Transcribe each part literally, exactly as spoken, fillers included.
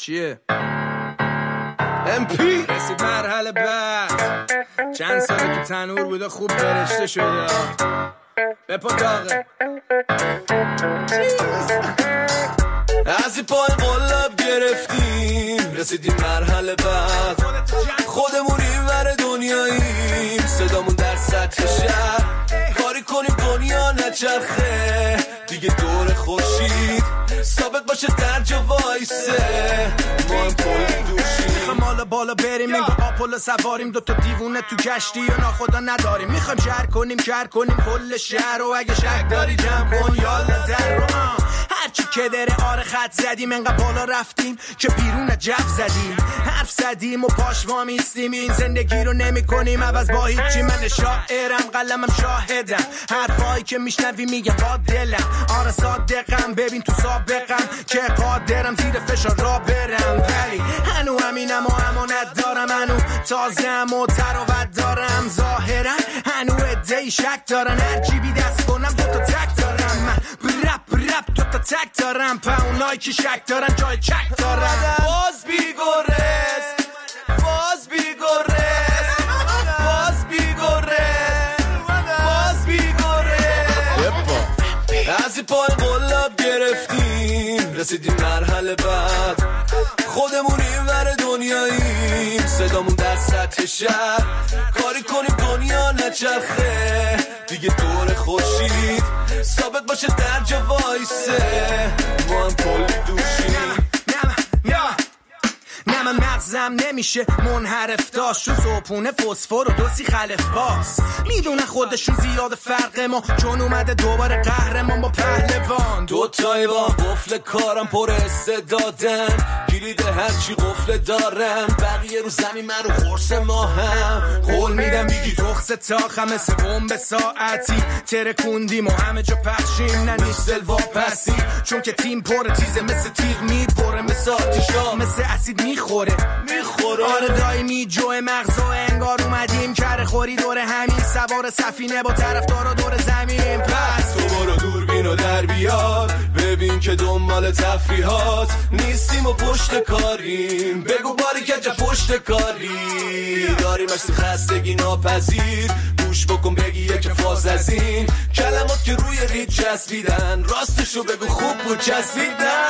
چیه؟ ام پی رسید مرحله بعد، چند سال تو تنور بوده خوب برشته شده، بپا داغه از این پای قلب گرفتیم، رسیدیم مرحله بعد، خودمون این ور دنیاییم، صدامون در سطح شهر، کاری کنیم دنیا نچرخه دیگه دور خورشید، ثابت باشه در جا وایسه، ما هم پای دوشیم، میخوام حالا بالا بریم انگار آپولو سواریم، دوتا دیوونه تو کشتی و ناخدا نداریم، میخوام شهر کنیم شهر کنیم کل شهر، و اگه شک داری جمع کن یالا در رو هرچی که داره آره خط زدیم، انقدر بالا رفتیم که بیرون جف زدیم، حرف زدیم و پاش وامیستیم، این زندگی رو نمی کنیم عوض با هیچی، من شاعرم قلمم شاهدم، حرفایی که میشنوی میگم با دلم، آره صادقم ببین تو سابقم که قادرم زیر فشار را برم، ولی هنو همینم و امانت دارم، هنو تازم و تراوت دارم، ظاهرا هنو ادهی شک دارن، هر جیبی دست کنم دوتا تک دارم، من برپ برپ دوتا تک دارم، پا اونایی که شک دارن جای چک دارن، باز بیگورس باز بیگورس باز بیگورس باز بیگورس، از این پای قلب گرفتیم، رسیدیم مرحله بعد، خودمون این ور دنیاییم، صدامون در سطح شهر، کاری کنیم دنیا نچرخه دیگه دور خورشید، ثابت باشه در جا وایسه، ما هم کلی دوشیم، نه من مغزم نمیشه منحرف داشت، شو صبحونه فسفر و دوسی خلف باز، میدونه خودشون زیاد فرق ما، چون اومده دوباره قهرمان با پهلوان، دوتایی با قفل کارم پر استعدادن، کلید هرچی قفل دارم، بقیه رو زمین من رو خورس ما هم، قول میدم میگی تخص تاخم مثل بمب ساعتی، ترکوندیم و همه جا پخشیم، نه نیست واپسی، چون که تیم پر تیزه مثل تیغ میپره، مثل آتیشا مثل اسید میخوره میخوره، آره دایمی جوه مغزا انگار اومدیم کره خوری دور همین، سوار سفینه با طرفدارا دور زمین، پس تو برو دوربین و در بیار، ببین که دنبال تفریحات نیستیم و پشت کاریم، بگو باری که جا پشت کاری داریم، اشتی خستگی ناپذیر، گوش بکن بگی یک فاز از این کلمات که روی رید چسبیدن، راستشو بگو خوب بود چسبیدن،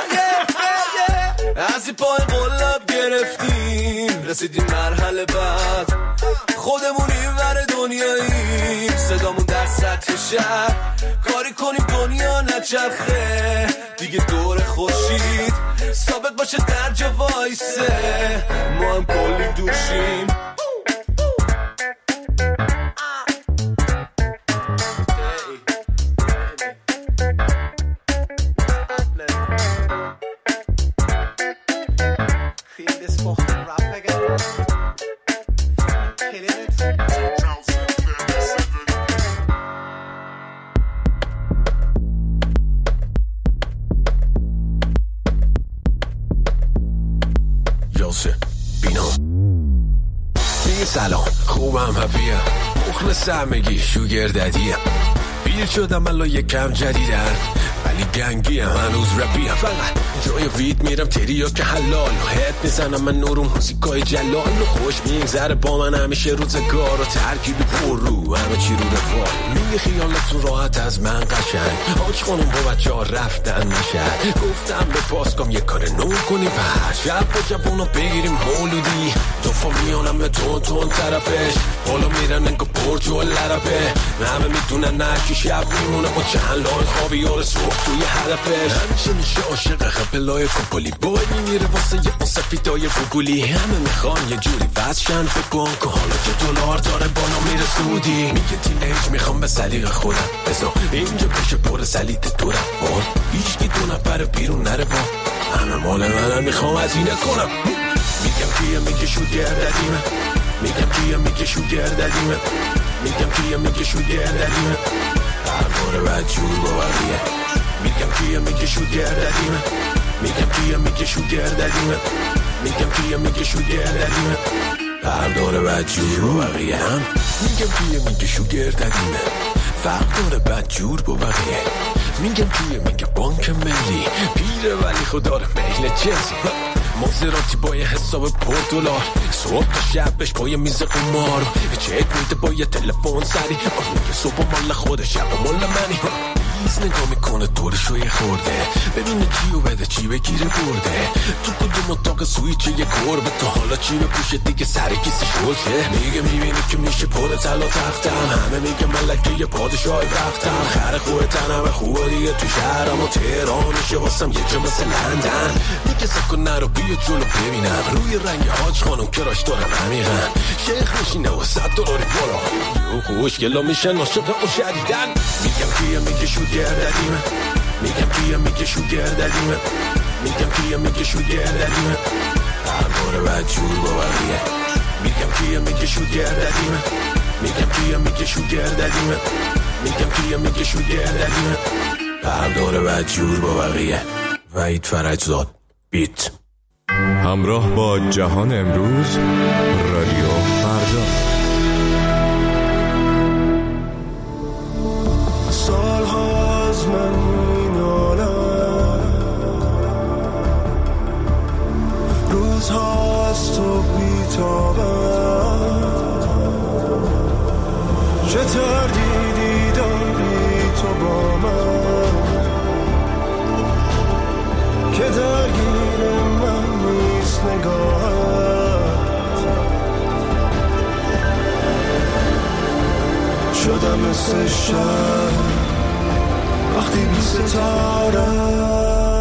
از این پای قلب گرفتیم، رسیدیم مرحله بعد، خودمون این ور دنیاییم، صدامون در سطح شهر، کاری کنیم دنیا نچرخه دیگه دور خورشید، ثابت باشه در جا وایسه، ما هم کلی دوشیم، سلام خوبم هفیه مخلص همگی شوگر ددیه، بیر شدم الان یکم جدیدن ولی گنگی هم هنوز رپی هم، فقط جای وید میرم تریا که حلال و هد میزنم من نورم موسیقای جلال و خوش میگذره با من همیشه روزگار و ترکیبی پر رو همه چی رو رفاه، میگه خیالتون راحت از من قشنگ، آج خانم با بچه ها رفتن نشد، گفتم به پاسکام یه کار نو کنیم پر شب با جبونو بگیریم مولودی، دو فامیانم به تون تون طرفش بالا میرن انگو پرچ و لرپه، همه میدونن نشی شب میمونه با چند لای خوابی ها صبح توی هدفش، همیشه میشه عاشق خپلای کپولی بای میمیره واسه یه اون سفیدای فوگولی، همه میخوان یه جوری وزشن فکر کن که حالا که دلار داره بالا میره سودی، میگه تین ایج میخوام به سلیق خودم بزا اینجا بشه پر سلیت دورم بار هیچکی دو نفر بیرون نره با همه مال منم میخوام از اینه کنم، میگم کیه میگه شوگر ددیمه، میگم کیه میگه شوگر ددیمه، میگم کیه میگه شوگر ددیمه، هر بار بدجور با بقیه، میگم کیه میگه شوگر ددیمه، میگم کیه میگه شوگر ددیمه، میگم کیه میگه شوگر ددیمه، هر دور بدجور با بقیه هم، میگم کیه میگه شوگر ددیمه، فرق داره بدجور با بقیه، میگم کیه میگه بانک ملی، پیره ولی خدا رو میل چلسی، مازراتی با یه حساب پر دلار، صبح تا شبش با یه میز قمار، چک میده با یه تلفن سری، میگه صبح مال خود شب مال منی. بیز نگاه میکنه دورشو یه خورده، ببینه کیو بده چی بگیره برده. تو کدوم اتاق سویچه یه گربه، تا حالا چی بپوشه دیگه سر کسی شلته. میگه میبینه که میشه پر طلا تختم، همه میگه ملکه یه پادشاه وقتم. خر خوه تنم خوبه دیگه تو شهرم و تهرانشه واسم یه جا مثل لندن. میگه سکن نرو بیا جلو ببینم، روی رنگ حاج خانم کراش دارم عمیقن. شیخ میشینه و صد دلاری بالا، یو خوشگلا میشن عاشق اون شدیدن. میگم کیه میگه شوگر دادیمه، میگم کیه میگه شوگر دادیمه، میگم کیه میگه شوگر دادیمه. هر باره بعد جور با بقیه. میگم کیه میگه شوگر دادیمه، میگم کیه میگه شوگر دادیمه، میگم کیه میگه شوگر دادیمه. هر دوره بعد جور با بقیه. وحید فرجزاد بیت. همراه با جهان امروز، رادیو فردا. سالها از من مینالم، روزها از تو بیتابم. چه تردیدی داری تو با من که درگیر من نیست نگاهت. شدم مثل شب وقتی بی ستاره.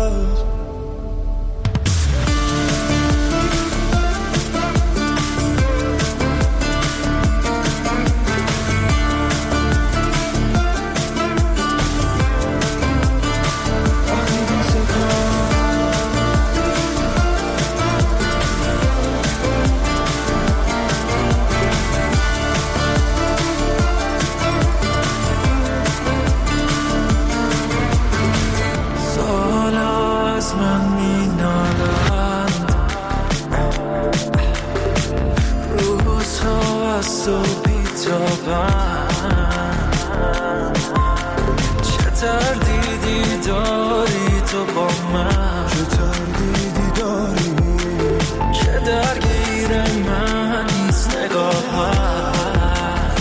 چه تردیدی داری تو با من، چه تردیدی داری که درگیر من نیست نگاهت.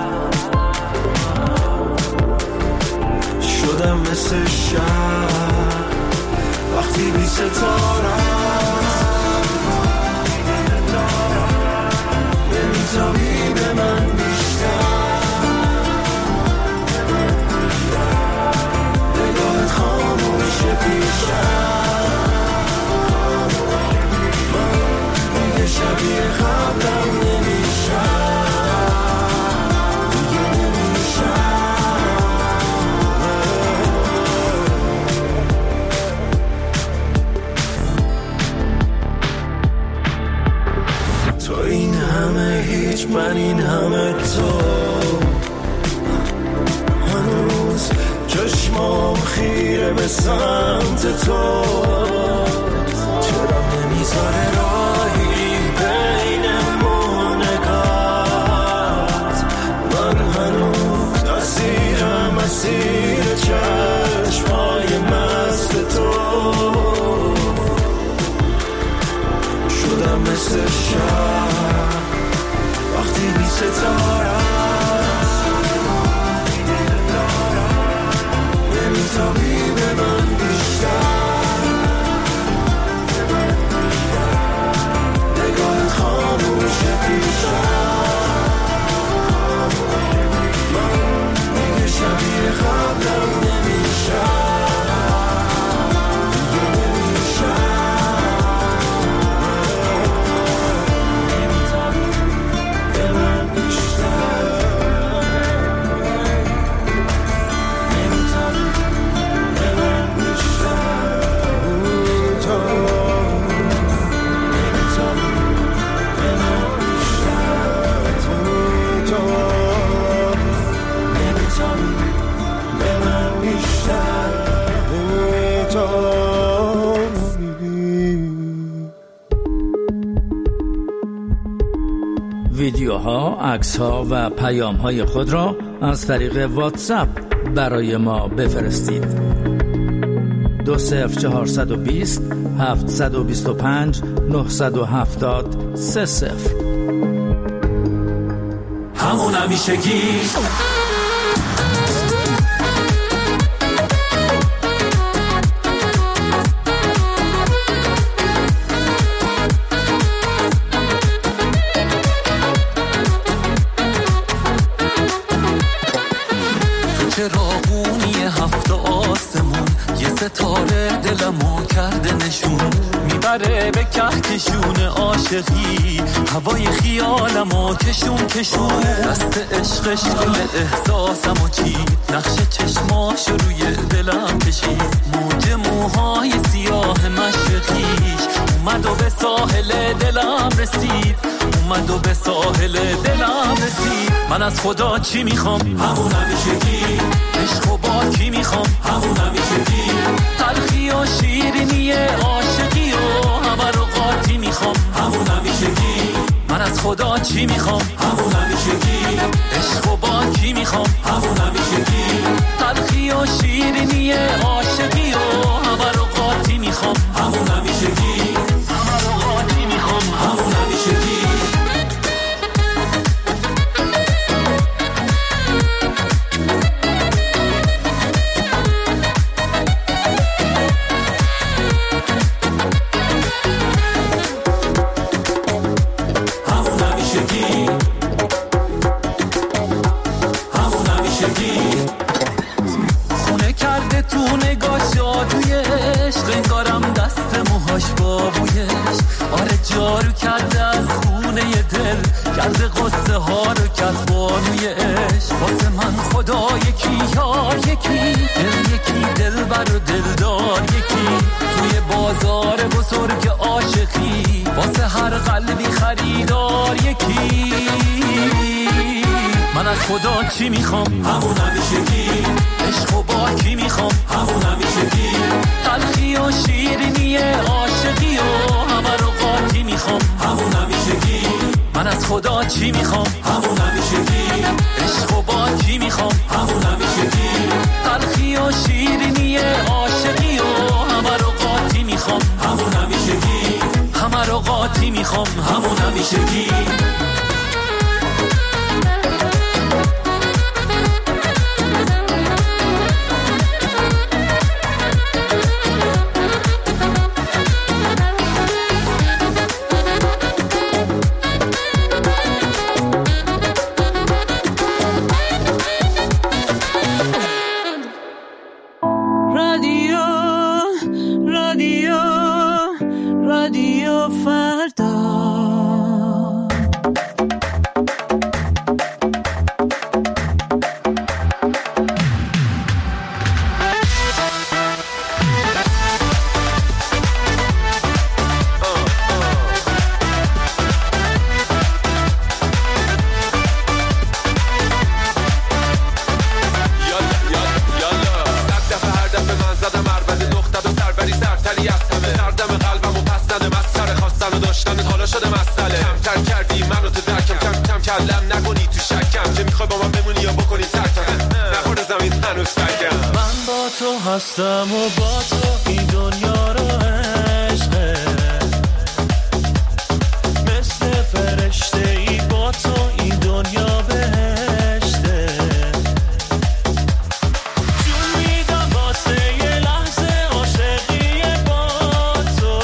شدم مثل شب وقتی بی ستاره، نمیتابی به من بیشتر. نگاهت خاموشه پیشم، من دیگه شبیه قبلم نمیشم، دیگه نمیشم. تو این همه هیچ، من این همه تو. هنوز چشمام خیره به سمت تو، چرا نمیذاره راهی بینمون نگات. من هنوز اسیرم، اسیر چشمای مست تو. شدم مثل شب وقتی بی ستاره، نمیتابی به من بیشتر. نگاهت خاموشه پیشم، من دیگه شبیه قبلم نمیشم، دیگه نمیشم. ویدیوها، عکس‌ها و پیام‌های خود را از طریق واتساپ برای ما بفرستید. دو صفر چهارصد و بیست هفتصد و بیست و پنج نهصد و هفتاد سه صفر. همون همیشگی چراغونی هفت آسمون یه ستاره دلمو کرده نشون میبره به کهکشون عاشقی هوای خیالمو کشون کشون دست عشقش گل احساسمو چید نقش چشماشو روی دلم کشید موج موهای سیاه مشرقیش اومد و به ساحل دلم رسید اومد و به ساحل دلم رسید من از خدا چی میخوام همون همیشگی عشق و با کی میخوام همون همیشگی تلخی و شیرینی عاشقی و همه رو قاطی میخوام همون همیشگی من از خدا چی میخوام همون همیشگی عشق و با کی میخوام همون همیشگی تلخی و شیرینی عاشقی و همه رو قاطی میخوام همون همیشگی همه رو قاطی میخوام همون همیشگی انگارم دست موهاش بابویش آره جارو کرده از خونه دل کرده قصه ها رو کرد بانویش واسه من خدا یکی یار یکی دل یکی دل بر و دلدار یکی توی بازار بزرگ عاشقی واسه هر قلبی خریدار یکی من از خدا چی میخوام همون همیشگی عشق و با کی میخوام همون همیشگی تلخی و شیرینی عاشقی و همه رو قاطی میخوام همون همیشگی من از خدا چی میخوام همون همیشگی عشق و با کی میخوام همون همیشگی تلخی و شیرینی عاشقی و همه رو قاطی میخوام همون همیشگی همه رو قاطی میخوام همون همیشگی هستم و با تو این دنیا رو عشقه مثل فرشته ای با تو این دنیا بهشته جون میدم واسه یه لحظه عاشقی با تو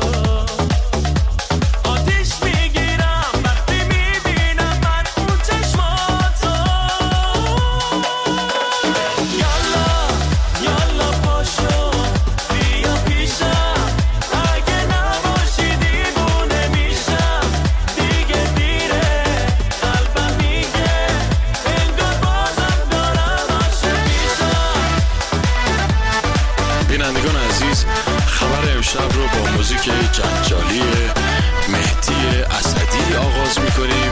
آتیش میگیرم وقتی میبینم من اون چشماتو یالا یالا پاشو بیا پیشم اگه نباشی دیوونه میشم دیگه دیره قلبم میگه انگار بازم دارم عاشق میشم. بینندگان عزیز خبر امشب رو با موزیک جنجالی مهدی اسدی آغاز میکنیم.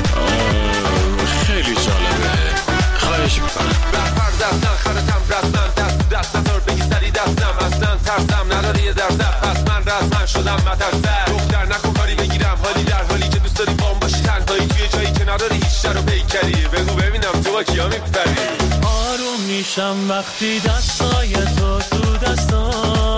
خیلی جالبه، خواهش میکنم. برفر دستن خرتم رسمن دست دست نظر بگی سری دستم اصلا ترسم نداری یه درزد پس من رسمن شدم مترسر دختر نکن کاری بگیرم حالی در حالی که دوست داری بام باشی تنهایی توی جایی که نداری هیچ شر و پیکری بگو ببینم تو با کیا میپری. آروم میشم وقتی دستای تو تو دستام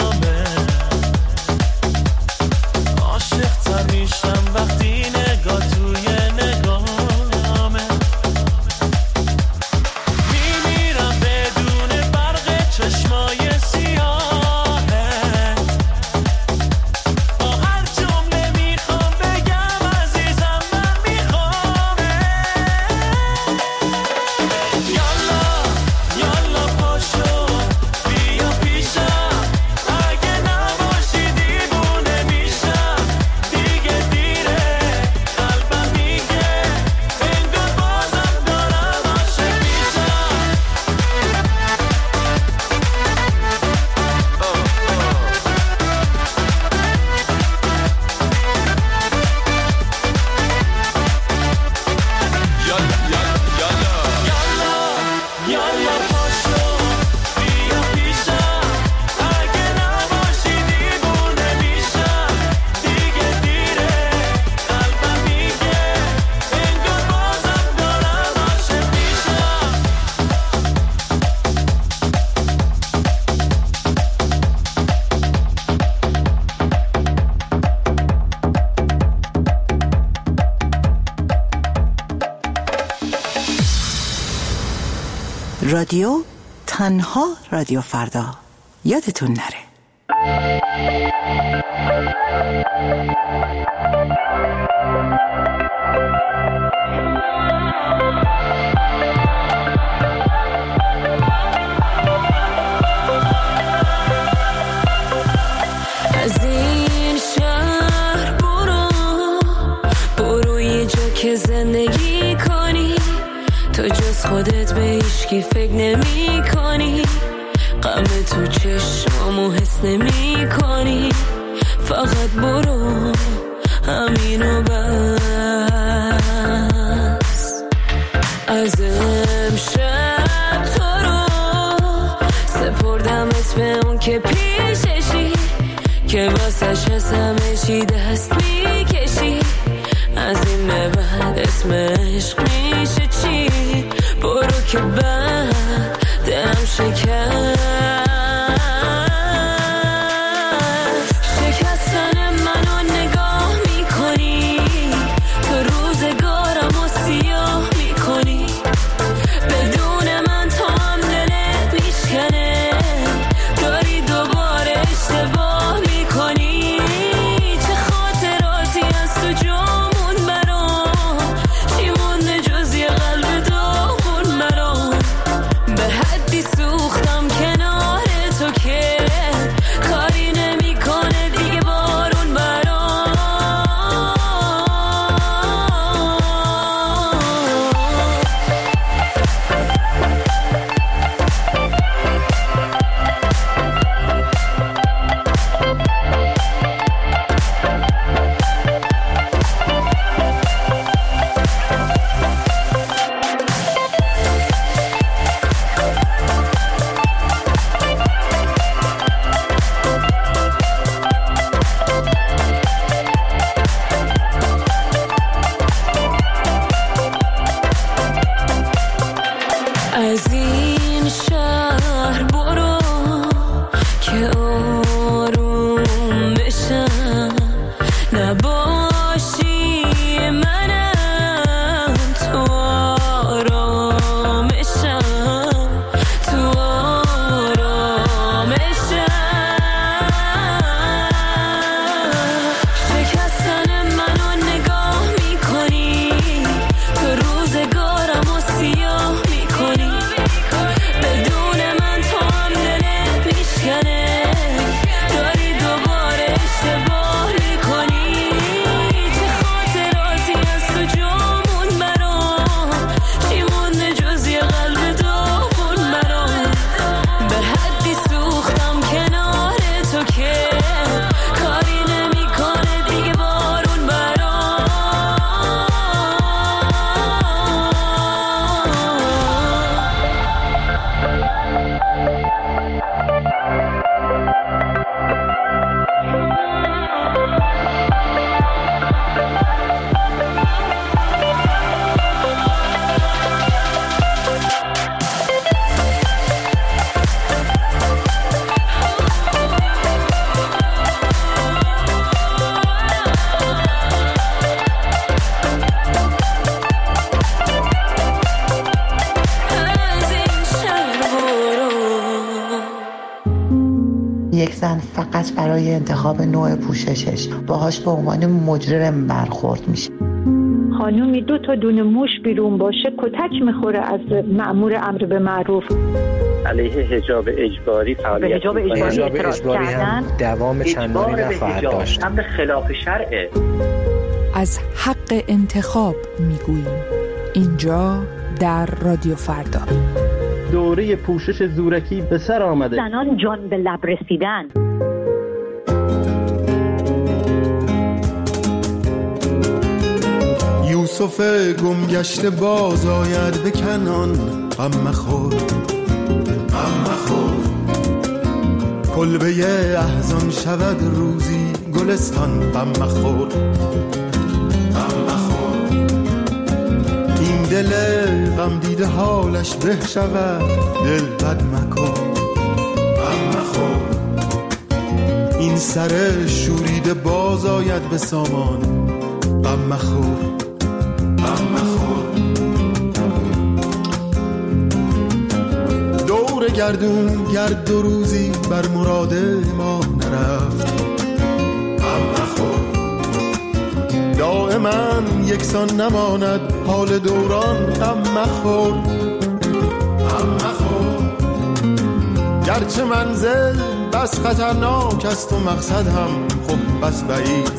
رادیو تنها رادیو فردا. یادتون نره. از این شهر برو برو یه جا که زندگی کنی، تو جز خودت به هیچکی فکر نمی کنی، غم تو چشمامو حس نمی کنی، فقط برو همینو بس. از امشب تو رو سپردمت به اون که پیششی، که واسش از همه چی دست میکشی، از این به بعد اسم عشق میشه چی؟ برو که بعد دلم شکست. شکستن منو نگاه میکنی، تو روزگارم و سیاه میکنی، بدون من تو هم دلت میشکنه، داری دوباره اشتباه میکنی. چه خاطراتی از تو جامون برام، چی مونده جز یه قلب داغون برام، به حدی سوختم کنار تو که کاری نمیکنه دیگه بارون برام. از این شهر برو که آروم بشم، نباشی منم تو آرامشم، تو آرامشم. شکستن منو نگاه میکنی، تو روزگارم و سیاه میکنی، بدون من تو هم دلت میشکنه، داری دوباره اشتباه میکنی. چه خاطراتی از تو جامون برام، چی مونده جز یه قلب داغون برام، به حدی سوختم کنار تو که کاری نمیکنه دیگه بارون برام. از این شهر برو. یک زن فقط برای انتخاب نوع پوششش باهاش به عنوان مجرم برخورد میشه. خانومی دو تا دونه موش بیرون باشه کتک میخوره از مأمور امر به معروف. علیه حجاب اجباری فعالیت حجاب اجباری, حجاب اجباری هم دوام چندانی نخواهد داشت. امر خلاف شرعه. از حق انتخاب میگوییم اینجا در رادیو فردا. دوره پوشش زورکی به سر آمده. زنان جان به لب رسیدن. یوسف گمگشته باز آید به کنان، غم مخور غم مخور، کلبه احزان شود روزی گلستان، غم مخور غم مخور، این دل غم دیده حالش به شود، دل بد مکن غم مخور، این سر شوریده باز آید به سامان، غم مخور غم مخور. گردون گرد دو روزی بر مراد ما نرفت. غم مخور دائما یکسان نماند حال دوران. غم مخور غم مخور گرچه منزل بس خطرناک است و مقصد هم خب بس بعید.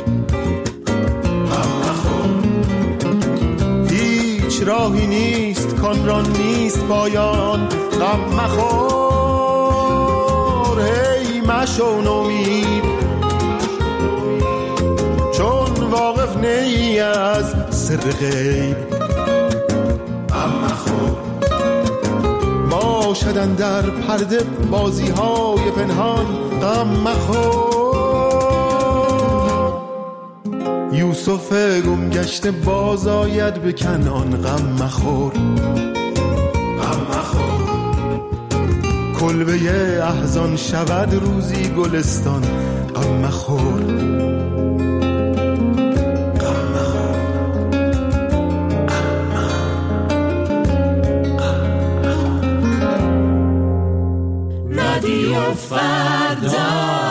غم مخور هیچ راهی نیست کان را نیست پایان. غم مخور هی مشو نومید چون واقف نی از سر غیب. غم مخور باشدن در پرده بازی های پنهان. غم مخور یوسف گم گشته باز آید به کنعان. غم مخور غم مخور کلبه احزان شود روزی گلستان. غم مخور فردا.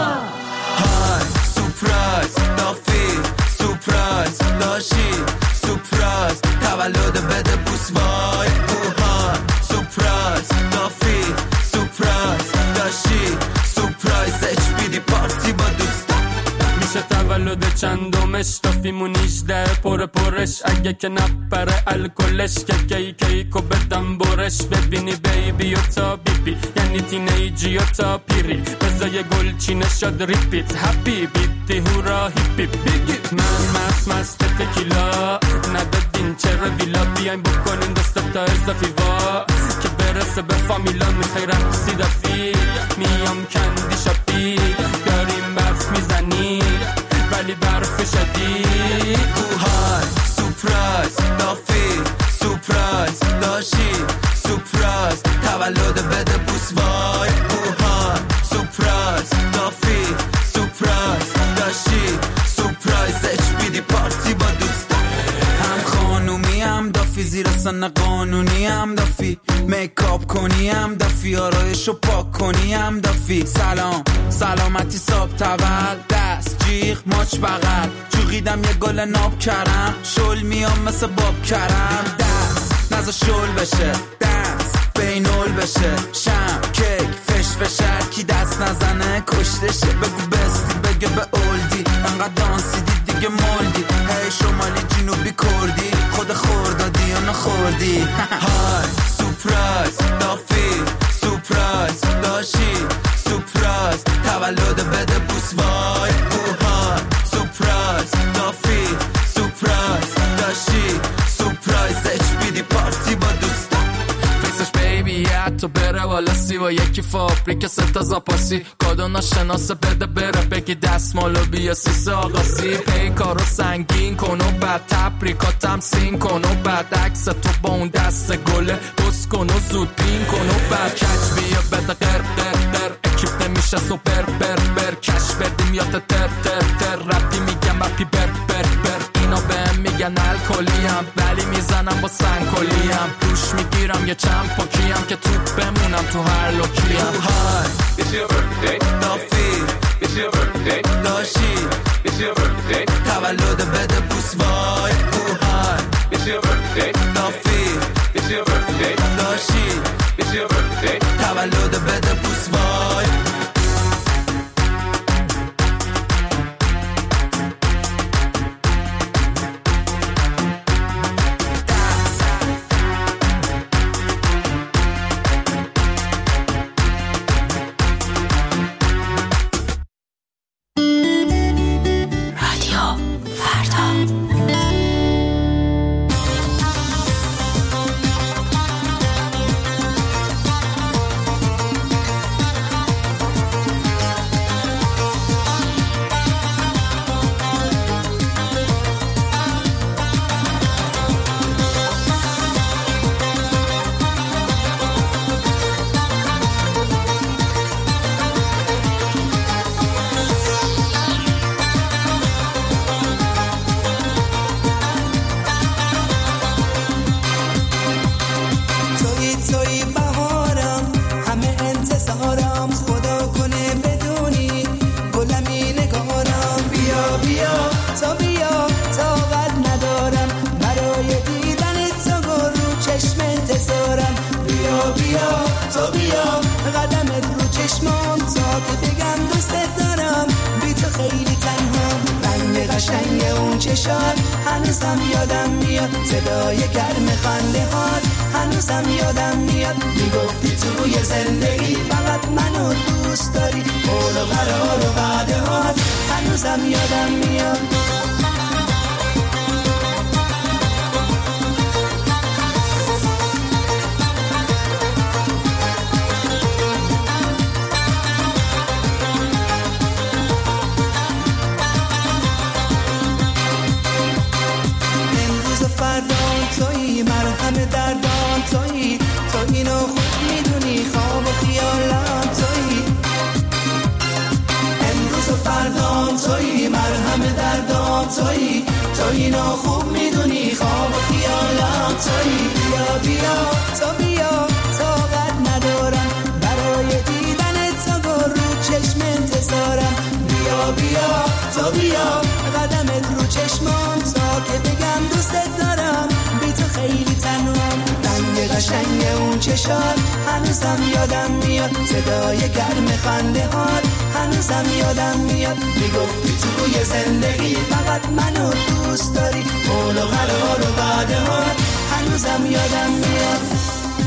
های سورپرایز دافی سورپرایز داشی سورپرایز تولد بده بوس وای. اوهای سورپرایز دافی سورپرایز داشی سورپرایز اچ بی دی پارتی با دوستا. میشه تولد چندمش دافیمون هجده پر پرش اگه که نپره الکلش که کی کیکو بدم برش. ببینی بیبی و تا بیبی یعنی تینیجی و تا پیری بزای گل چینه شد ریپیت هپی بیتی هورا هیپی بیگی. من مست مست تکیلا ندادین چرا ویلا بیاین بکنین دست تا اضافی وا که برسه به فامیلا. میخوای رقصی دافی میام کندی شاپی داریم برف میزنی ولی برف شدید. اوهای سورپرایز دافی سورپرایز داشی سورپرایز تولد بده بوس وای. اوهای سورپرایز دافی سورپرایز داشی سورپرایز اچ بی دی پارتی با دوستا. هم خانومی هم دافی زیر سن قانونی هم دافی میکاپ کنی هم دافی آرایشو پاک کنی هم دافی. سلام سلامتی صاحب تول دست جیغ ماچ بغل چوغیدم یه گل ناب کرم شل میام مثل باب کرم. دست نزا شل بشه دست بینول بشه شم کیک فش فشر کی دست نزنه کشتشه. بگو بستی بگه به اولدی انقدر دانسی دی دیگه مولدی. هی شمالی جنوبی کردی خود خوردادی یا نخوردی. های سورپرایز دافی سورپرایز داشی سورپرایز تولد بده بوس وای. اوهای سورپرایز دافی سورپرایز داشی سورپرایز اچ بی دی پارتی با دوستا. فیسش بیبی تو بره والا سی و یکی فابریک ستا زاپاسی کادو ناشناسه بده بره بگی دستمالو بیا سیسه آقاسی. پیکارو سنگین کن و بعد تبریکاتم سین کن و بعد عکس تو با اون دست گله بس کن و زود پین کن و بعد کچ بیا بده قر قر قر اکیپ نمیشه سوپر بر بر کش بردیم یا تر تر تر رپی میگم رپی بر بر بر اینا بهم میگن الکلیم ولی میزنم با سنگکلیم روش میگیرم یه چند پاکیم که توپ بمونم تو هر لوکیم. های It's your birthday دافی It's your birthday داشی It's your birthday تولد بده بوس وای. اوهای It's your birthday دافی It's your birthday داشی It's your birthday تولد بده بوس وای. بیا قدمت رو چشمام تا که بگم دوست دارم بی تو خیلی تنها رنگ قشنگ اون چشات هنوزم یادم میاد صدای گرم خنده هات هنوزم یادم میاد میگفتی توی زندگی فقط منو دوست داری قول و قرار و وعده هات هنوزم یادم میاد تویی مرهم دردان تویی تو اینو خوب میدونی خواب و خیالم تویی امروز و فردام تویی مرهم دردان تویی تو اینو خوب میدونی خواب و خیالم تویی بیا بیا تو بیا طاقت ندارم برای دیدن تو رو چشم انتظارم بیا بیا تو بیا قدمت رو چشمام تا که بگم دوست دارم خیلی تنهام رنگ قشنگ اون چشات هنوزم یادم میاد صدای گرم خنده هات هنوزم یادم میاد میگفتی توی زندگی فقط منو دوست داری قول و قرار و وعده هات هنوزم یادم میاد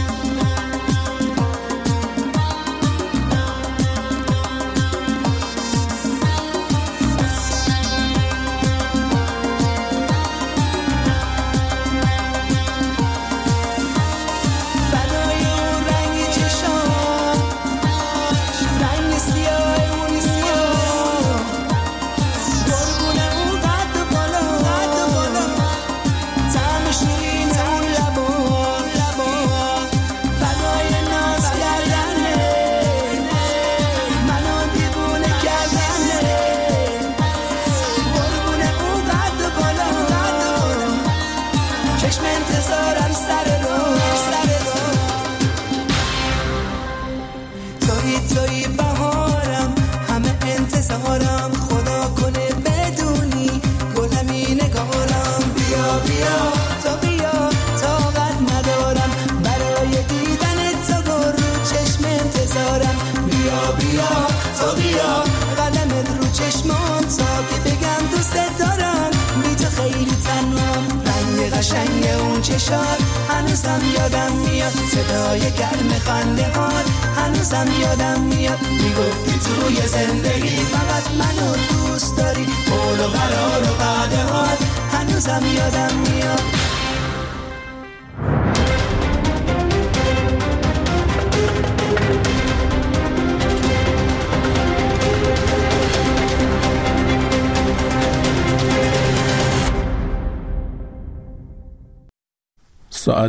قشنگ اون چشات هنوزم یادم میاد صدای گرم خنده هات هنوزم یادم میاد میگفتی توی زندگی فقط منو دوست داری قول و قرار و وعده هات هنوزم یادم میاد